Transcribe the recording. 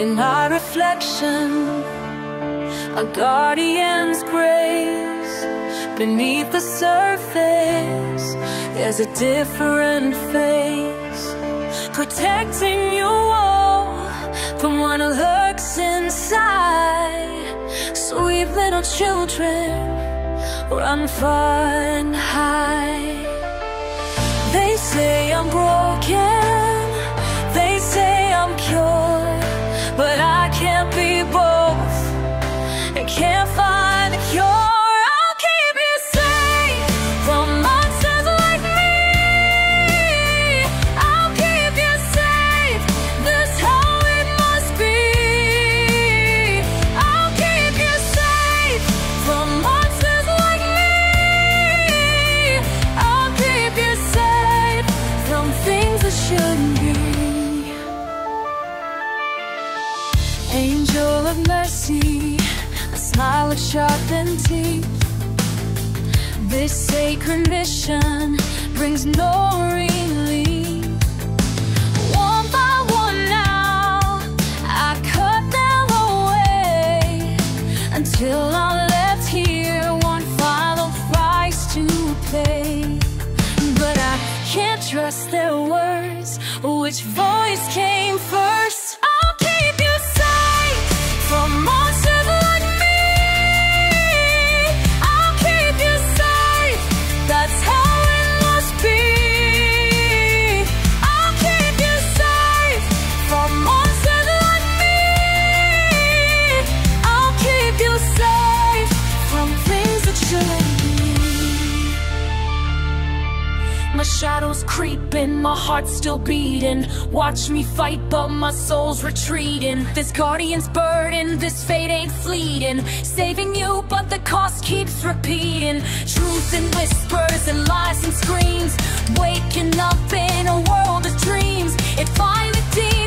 In our reflection, a guardian's grace. Beneath the surface, there's a different face, protecting you all from what lurks inside. Sweet little children, run far and high. They say I'm broken, they say I'm pure, but I can't be both and can't find a cure. I'll keep you safe from monsters like me. I'll keep you safe, that's how it must be. I'll keep you safe from monsters like me. I'll keep you safe from things that shouldn't be. Angel of mercy, a smile of sharpened teeth. This sacred mission brings no relief. One by one now, I cut them away, until I'm left here, one final price to pay. But I can't trust their words, which voice came first? I'll keep you safe from monsters like me. I'll keep you safe, that's how it must be. I'll keep you safe from monsters like me. I'll keep you safe from things that shouldn't be. My shadow's creeping, my heart's still beating. Watch me fight, but my soul's retreating. This guardian's burden, this fate ain't fleeting. Saving you, but the cost keeps repeating. Truth and whispers and lies and screams, waking up in a world of dreams. If I the demon